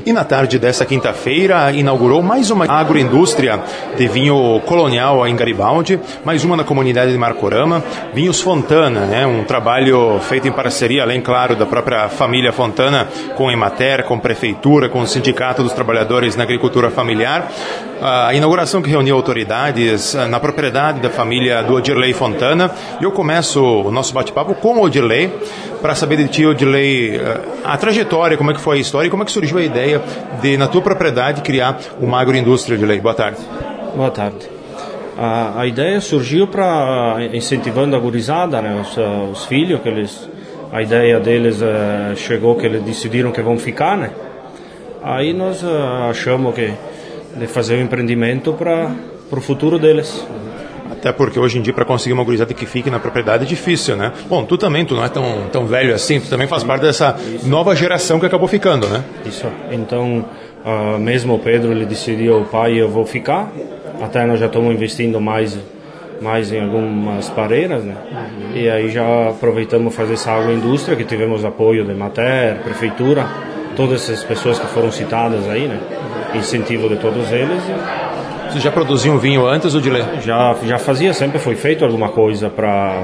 E na tarde desta quinta-feira inaugurou mais uma agroindústria de vinho colonial em Garibaldi, mais uma na comunidade de Marcorama, Vinhos Fontana, né? Um trabalho feito em parceria, além, claro, da própria família Fontana, com a Emater, com a Prefeitura, com o Sindicato dos Trabalhadores na Agricultura Familiar. A inauguração que reuniu autoridades na propriedade da família do Odirley Fontana. Eu começo o nosso bate-papo com o Odirley, para saber de ti, Odirley, a trajetória, como é que foi a história e como é que surgiu a ideia de, na tua propriedade, criar uma agroindústria, Odirley. Boa tarde. Boa tarde. A ideia surgiu para incentivando a gurizada, né, os filhos, a ideia deles chegou que eles decidiram que vão ficar, né? Aí nós achamos que de fazer um empreendimento para o futuro deles. Até porque hoje em dia, para conseguir uma gurizada que fique na propriedade é difícil, né? Bom, tu não é tão velho assim, tu também faz parte dessa nova geração que acabou ficando, né? Isso. Então, mesmo o Pedro, ele decidiu, pai, eu vou ficar. Até nós já estamos investindo mais em algumas pareiras, né? E aí já aproveitamos fazer essa agroindústria, que tivemos apoio da Emater, Prefeitura, todas essas pessoas que foram citadas aí, né? Incentivo de todos eles. Você já produziu um vinho antes, Odirley? Já fazia, sempre foi feito alguma coisa para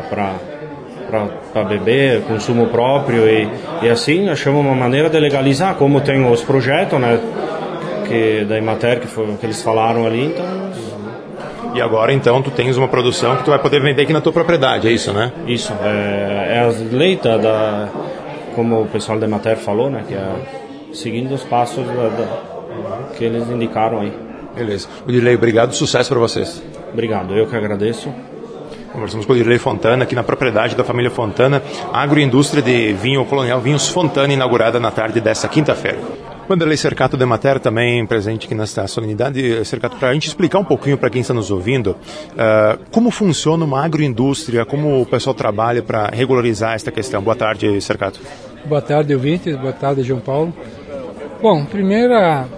beber, consumo próprio e assim achamos uma maneira de legalizar, como tem os projetos, né, que da Emater, que eles falaram ali, então... E agora, então, tu tens uma produção que tu vai poder vender aqui na tua propriedade, é isso, né? Isso, é a lei como o pessoal da Emater falou, né, que é seguindo os passos que eles indicaram aí. Beleza. Odirley, obrigado, sucesso para vocês. Obrigado, eu que agradeço. Conversamos com o Odirley Fontana, aqui na propriedade da família Fontana, a agroindústria de vinho colonial, Vinhos Fontana, inaugurada na tarde desta quinta-feira. Wanderley Cercato da Emater também presente aqui nesta solenidade. Cercato, para a gente explicar um pouquinho para quem está nos ouvindo, como funciona uma agroindústria, como o pessoal trabalha para regularizar esta questão. Boa tarde, Cercato. Boa tarde, ouvintes. Boa tarde, João Paulo. Bom, primeiro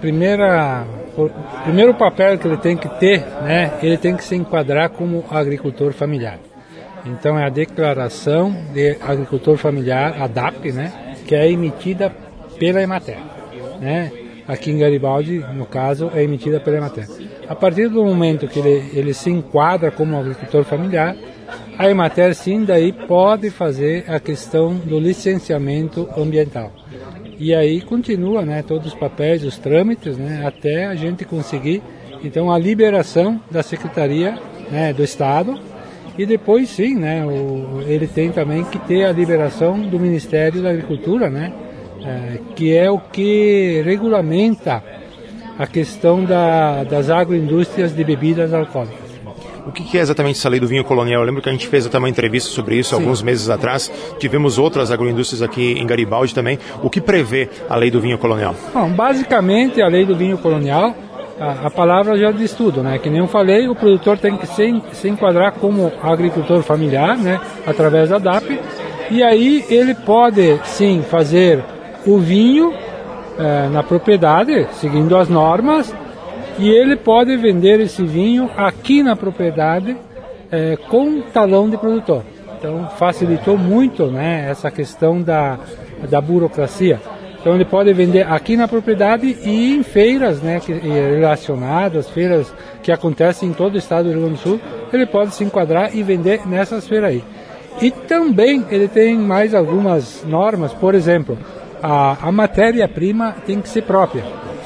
papel que ele tem que ter, né, ele tem que se enquadrar como agricultor familiar. Então é a declaração de agricultor familiar, a DAP, né, que é emitida pela Emater, né? Aqui em Garibaldi, no caso, é emitida pela Emater. A partir do momento que ele se enquadra como agricultor familiar, a Emater sim daí pode fazer a questão do licenciamento ambiental. E aí continua, né, todos os papéis, os trâmites, né, até a gente conseguir, então, a liberação da Secretaria, né, do Estado, e depois sim, né, ele tem também que ter a liberação do Ministério da Agricultura, né, que é o que regulamenta a questão das agroindústrias de bebidas alcoólicas. O que é exatamente essa lei do vinho colonial? Eu lembro que a gente fez até uma entrevista sobre isso alguns meses atrás. Tivemos outras agroindústrias aqui em Garibaldi também. O que prevê a lei do vinho colonial? Bom, basicamente, a lei do vinho colonial, a palavra já diz tudo, né? Que nem eu falei, o produtor tem que se enquadrar como agricultor familiar, né? Através da DAP. E aí ele pode, sim, fazer o vinho na propriedade, seguindo as normas, e ele pode vender esse vinho aqui na propriedade com talão de produtor. Então facilitou muito, né, essa questão da burocracia. Então ele pode vender aqui na propriedade e em feiras, né, relacionadas, feiras que acontecem em todo o estado do Rio Grande do Sul, ele pode se enquadrar e vender nessas feiras aí. E também ele tem mais algumas normas, por exemplo, a matéria-prima tem que ser própria.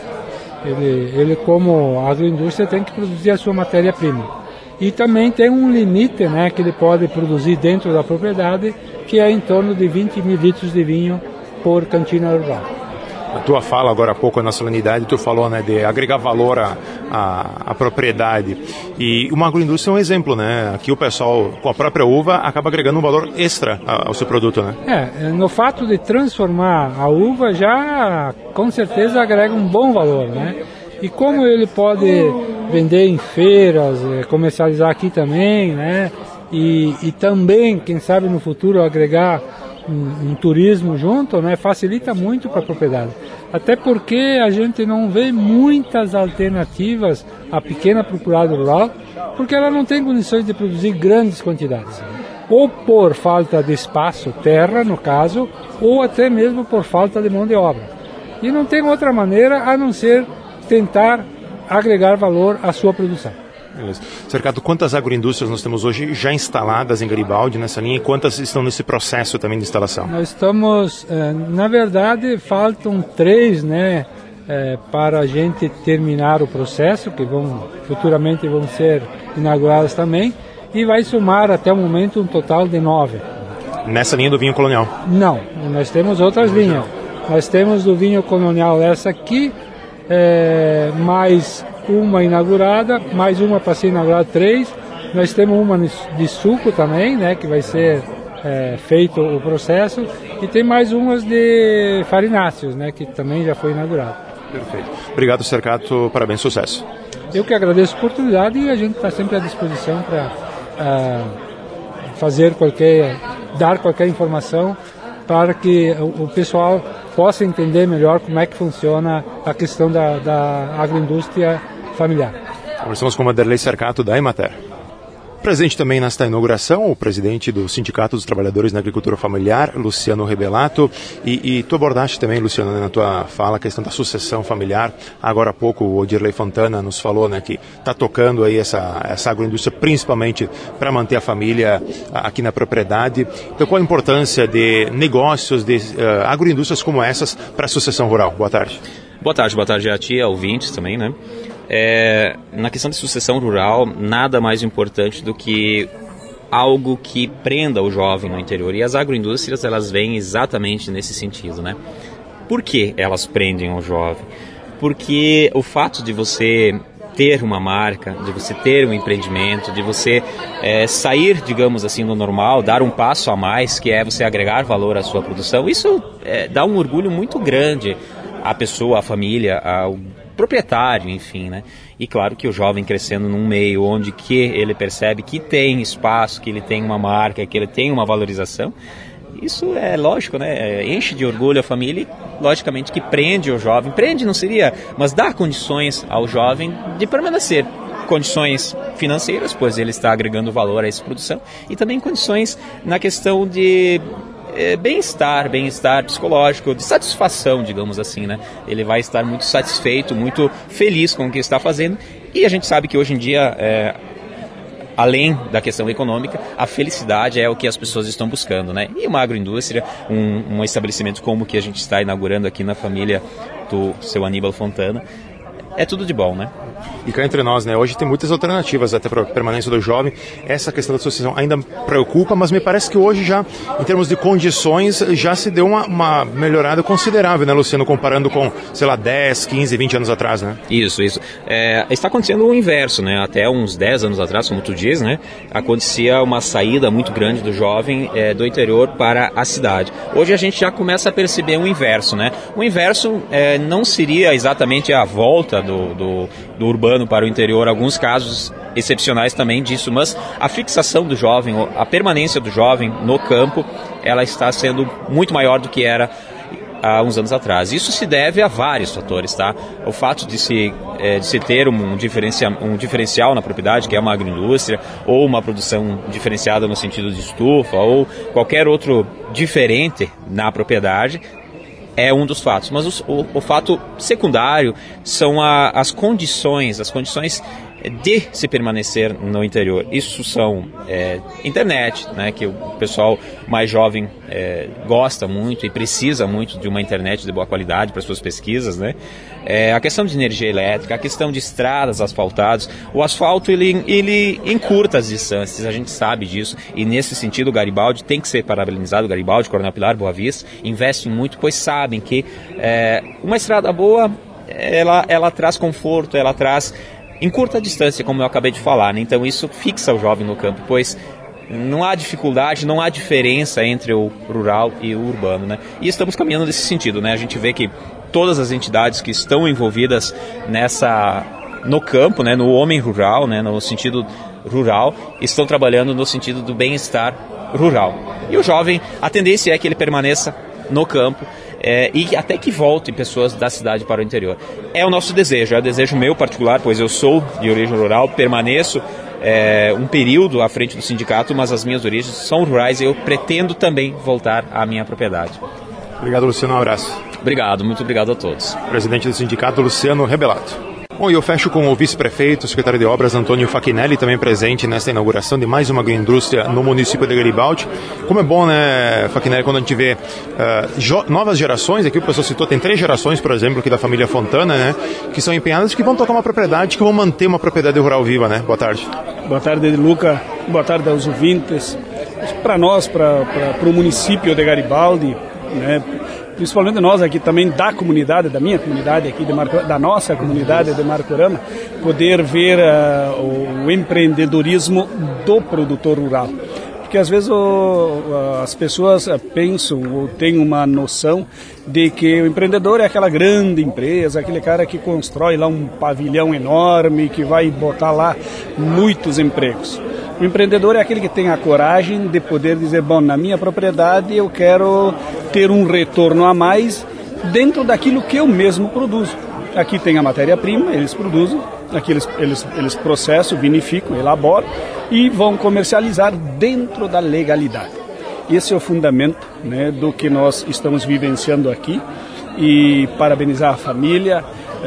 Ele como agroindústria tem que produzir a sua matéria-prima. E também tem um limite, né, que ele pode produzir dentro da propriedade, que é em torno de 20 mil litros de vinho por cantina rural. A tua fala agora há pouco na solenidade, tu falou, né, de agregar valor à propriedade. E uma agroindústria é um exemplo, né? Aqui o pessoal, com a própria uva, acaba agregando um valor extra ao seu produto, né? No fato de transformar a uva, já com certeza agrega um bom valor, né? E como ele pode vender em feiras, comercializar aqui também, né? E também, quem sabe no futuro, agregar um turismo junto, né, facilita muito para a propriedade. Até porque a gente não vê muitas alternativas à pequena propriedade rural, porque ela não tem condições de produzir grandes quantidades. Ou por falta de espaço, terra no caso, ou até mesmo por falta de mão de obra. E não tem outra maneira a não ser tentar agregar valor à sua produção. Beleza. Cercado, quantas agroindústrias nós temos hoje já instaladas em Garibaldi nessa linha e quantas estão nesse processo também de instalação? Nós estamos, na verdade, faltam 3, né, para a gente terminar o processo, que futuramente vão ser inauguradas também, e vai somar até o momento um total de 9. Nessa linha do vinho colonial? Não, nós temos outras linhas. Nós temos do vinho colonial essa aqui, mais uma inaugurada, mais uma para ser inaugurada 3. Nós temos uma de suco também, né, que vai ser feito o processo, e tem mais umas de farináceos, né, que também já foi inaugurada. Perfeito. Obrigado, Cercato. Parabéns, sucesso. Eu que agradeço a oportunidade e a gente está sempre à disposição para dar qualquer informação para que o pessoal possa entender melhor como é que funciona a questão da agroindústria familiar. Conversamos com o Vanderlei Cercato, da Emater. Presente também nesta inauguração, o presidente do Sindicato dos Trabalhadores na Agricultura Familiar, Luciano Rebelato, e tu abordaste também, Luciano, na tua fala, a questão da sucessão familiar. Agora há pouco o Odirley Fontana nos falou, né, que está tocando aí essa agroindústria principalmente para manter a família aqui na propriedade. Então, qual a importância de negócios, de agroindústrias como essas para a sucessão rural? Boa tarde. Boa tarde a ti, a ouvintes também, né? Na questão de sucessão rural, nada mais importante do que algo que prenda o jovem no interior. E as agroindústrias, elas vêm exatamente nesse sentido, né? Por que elas prendem o jovem? Porque o fato de você ter uma marca, de você ter um empreendimento, de você sair, digamos assim, do normal, dar um passo a mais, que é você agregar valor à sua produção, isso dá um orgulho muito grande à pessoa, à família, ao proprietário, enfim, né? E claro que o jovem crescendo num meio onde que ele percebe que tem espaço, que ele tem uma marca, que ele tem uma valorização, isso é lógico, né? Enche de orgulho a família e, logicamente, que prende o jovem. Prende não seria, mas dá condições ao jovem de permanecer. Condições financeiras, pois ele está agregando valor a essa produção, e também condições na questão de bem-estar psicológico, de satisfação, digamos assim, né? Ele vai estar muito satisfeito, muito feliz com o que está fazendo, e a gente sabe que hoje em dia, além da questão econômica, a felicidade é o que as pessoas estão buscando, né? E uma agroindústria, um estabelecimento como o que a gente está inaugurando aqui na família do seu Aníbal Fontana, é tudo de bom, né? E cá entre nós, né? Hoje tem muitas alternativas até para a permanência do jovem. Essa questão da associação ainda preocupa, mas me parece que hoje já, em termos de condições, já se deu uma melhorada considerável, né, Luciano, comparando com, sei lá, 10, 15, 20 anos atrás, né? Isso. Está acontecendo o inverso, né? Até uns 10 anos atrás, como tu diz, né? Acontecia uma saída muito grande do jovem do interior para a cidade. Hoje a gente já começa a perceber o inverso, né? O inverso não seria exatamente a volta do urbano para o interior, alguns casos excepcionais também disso, mas a fixação do jovem, a permanência do jovem no campo, ela está sendo muito maior do que era há uns anos atrás. Isso se deve a vários fatores, tá? O fato de se ter um diferencial na propriedade, que é uma agroindústria, ou uma produção diferenciada no sentido de estufa, ou qualquer outro diferente na propriedade, é um dos fatos, mas o fato secundário são as condições de se permanecer no interior. Isso são internet, né, que o pessoal mais jovem gosta muito e precisa muito de uma internet de boa qualidade para suas pesquisas, né? A questão de energia elétrica, a questão de estradas asfaltadas. O asfalto ele encurta as distâncias, a gente sabe disso, e nesse sentido o Garibaldi tem que ser parabenizado. O Garibaldi, Coronel Pilar, Boa Vista, investem muito, pois sabem que uma estrada boa, ela traz conforto, ela traz em curta distância, como eu acabei de falar, né? Então isso fixa o jovem no campo, pois não há dificuldade, não há diferença entre o rural e o urbano, né? E estamos caminhando nesse sentido, né? A gente vê que todas as entidades que estão envolvidas no campo, né? No homem rural, né? No sentido rural, estão trabalhando no sentido do bem-estar rural. E o jovem, a tendência é que ele permaneça no campo, e até que voltem pessoas da cidade para o interior. É o nosso desejo, é o desejo meu particular, pois eu sou de origem rural, permaneço um período à frente do sindicato, mas as minhas origens são rurais e eu pretendo também voltar à minha propriedade. Obrigado, Luciano, um abraço. Obrigado, muito obrigado a todos. Presidente do sindicato, Luciano Rebelato. Bom, e eu fecho com o vice-prefeito, secretário de Obras, Antônio Fachinelli, também presente nesta inauguração de mais uma agroindústria no município de Garibaldi. Como é bom, né, Fachinelli, quando a gente vê novas gerações, aqui o professor citou, tem 3 gerações, por exemplo, aqui da família Fontana, né, que são empenhadas, que vão tocar uma propriedade, que vão manter uma propriedade rural viva, né? Boa tarde. Boa tarde, Luca. Boa tarde aos ouvintes. Para nós, para o município de Garibaldi, né, principalmente nós aqui também da comunidade, da minha comunidade aqui, da nossa comunidade de Marcorama, poder ver o empreendedorismo do produtor rural. Porque às vezes as pessoas pensam ou têm uma noção de que o empreendedor é aquela grande empresa, aquele cara que constrói lá um pavilhão enorme, que vai botar lá muitos empregos. O empreendedor é aquele que tem a coragem de poder dizer, bom, na minha propriedade eu quero ter um retorno a mais dentro daquilo que eu mesmo produzo. Aqui tem a matéria-prima, eles produzem, aqui eles processam, vinificam, elaboram e vão comercializar dentro da legalidade. Esse é o fundamento, né, do que nós estamos vivenciando aqui, e parabenizar a família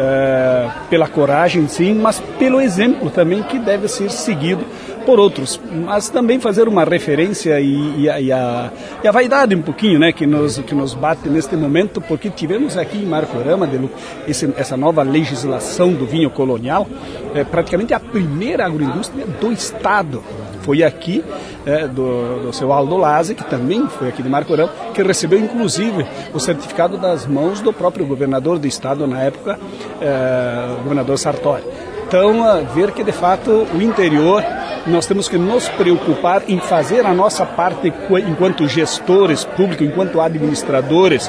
pela coragem, sim, mas pelo exemplo também que deve ser seguido por outros, mas também fazer uma referência e a vaidade um pouquinho, né, que nos bate neste momento, porque tivemos aqui em Marcorama essa nova legislação do vinho colonial, praticamente a primeira agroindústria do estado. Foi aqui, do seu Aldo Lazzi, que também foi aqui de Marcorama, que recebeu inclusive o certificado das mãos do próprio governador do estado na época, o governador Sartori. Então, ver que de fato o interior, nós temos que nos preocupar em fazer a nossa parte enquanto gestores públicos, enquanto administradores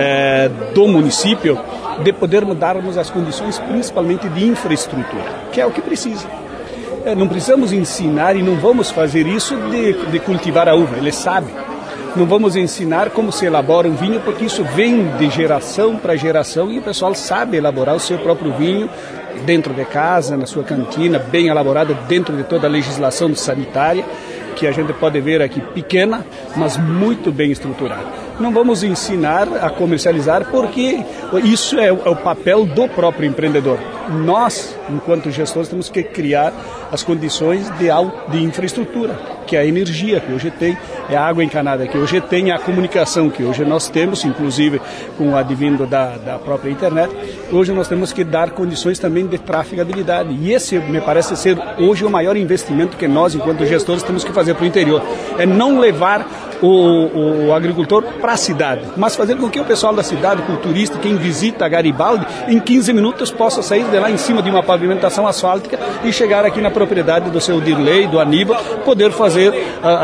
do município, de podermos darmos as condições principalmente de infraestrutura, que é o que precisa. Não precisamos ensinar e não vamos fazer isso de cultivar a uva, ele sabe. Não vamos ensinar como se elabora um vinho, porque isso vem de geração para geração e o pessoal sabe elaborar o seu próprio vinho dentro de casa, na sua cantina, bem elaborada dentro de toda a legislação sanitária, que a gente pode ver aqui pequena, mas muito bem estruturada. Não vamos ensinar a comercializar, porque isso é o papel do próprio empreendedor. Nós, enquanto gestores, temos que criar as condições de infraestrutura, que é a energia que hoje tem, é a água encanada que hoje tem, a comunicação que hoje nós temos, inclusive com o advindo da própria internet. Hoje nós temos que dar condições também de trafegabilidade. E esse me parece ser hoje o maior investimento que nós, enquanto gestores, temos que fazer para o interior. É não levar o agricultor para a cidade, mas fazer com que o pessoal da cidade, o turista, quem visita Garibaldi, em 15 minutos possa sair de lá em cima de uma pavimentação asfáltica e chegar aqui na propriedade do seu Dirley, do Aníbal, poder fazer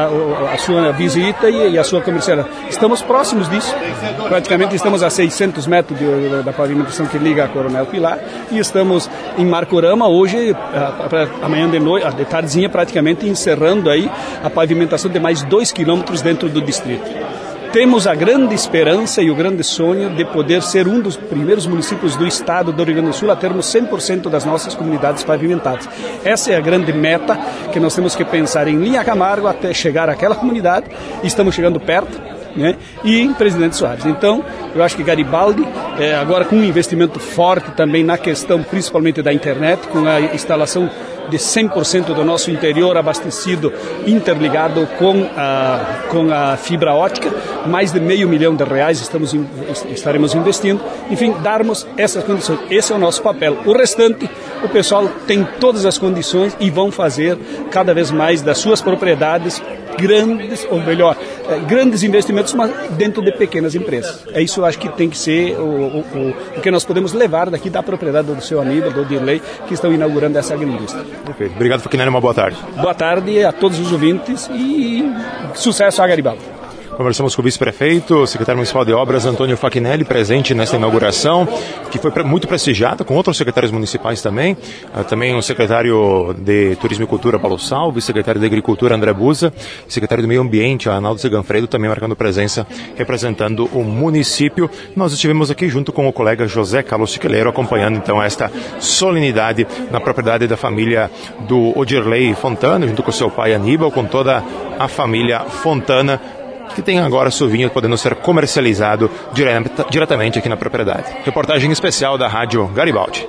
a sua visita e a sua comercialização. Estamos próximos disso, praticamente estamos a 600 metros da pavimentação que liga a Coronel Pilar, e estamos em Marcorama hoje, amanhã de tardezinha, praticamente encerrando aí a pavimentação de mais 2 quilômetros dentro do distrito. Temos a grande esperança e o grande sonho de poder ser um dos primeiros municípios do estado do Rio Grande do Sul a termos 100% das nossas comunidades pavimentadas. Essa é a grande meta que nós temos que pensar em Linha Camargo até chegar àquela comunidade. Estamos chegando perto, né? E em Presidente Soares. Então, eu acho que Garibaldi, agora com um investimento forte também na questão principalmente da internet, com a instalação de 100% do nosso interior abastecido, interligado com a fibra ótica, mais de R$500 milhão estaremos investindo, enfim, darmos essas condições. Esse é o nosso papel. O restante, o pessoal tem todas as condições e vão fazer cada vez mais das suas propriedades grandes investimentos, mas dentro de pequenas empresas. É isso, eu acho que tem que ser o que nós podemos levar daqui da propriedade do seu Aníbal, do Dirley, que estão inaugurando essa agroindústria. Perfeito. Obrigado, Fachinelli, uma boa tarde. Boa tarde a todos os ouvintes e sucesso a Garibaldi. Conversamos com o vice-prefeito, secretário municipal de obras, Antônio Fachinelli, presente nesta inauguração, que foi muito prestigiada, com outros secretários municipais também. Também o secretário de Turismo e Cultura, Paulo Salve, secretário de Agricultura, André Busa, e secretário do Meio Ambiente, Arnaldo Zeganfredo, também marcando presença, representando o município. Nós estivemos aqui junto com o colega José Carlos Chiqueleiro, acompanhando então esta solenidade na propriedade da família do Odirley Fontana, junto com seu pai Aníbal, com toda a família Fontana, que tem agora seu vinho podendo ser comercializado diretamente aqui na propriedade. Reportagem especial da Rádio Garibaldi.